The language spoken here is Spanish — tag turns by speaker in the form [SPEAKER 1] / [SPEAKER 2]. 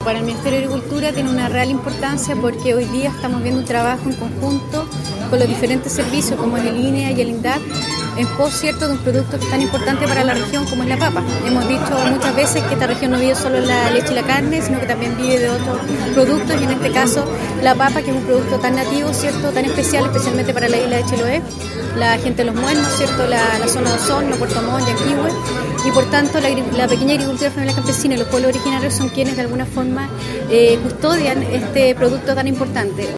[SPEAKER 1] para el Ministerio de Agricultura tiene una real importancia porque hoy día estamos viendo un trabajo en conjunto con los diferentes servicios como es el INEA y el INDAP en pos, cierto, de un producto que es tan importante para la región como es la papa. Hemos dicho muchas veces que esta región no vive solo de la leche y la carne, sino que también vive de otros productos y en este caso la papa, que es un producto tan nativo, cierto, tan especial, especialmente para la isla de Chiloé, la gente de Los Muernos, cierto, la zona de Osorno, Puerto Montt, Yanquihue, y por tanto la pequeña agricultura familiar campesina y los pueblos originarios son quienes de alguna forma custodian este producto tan importante.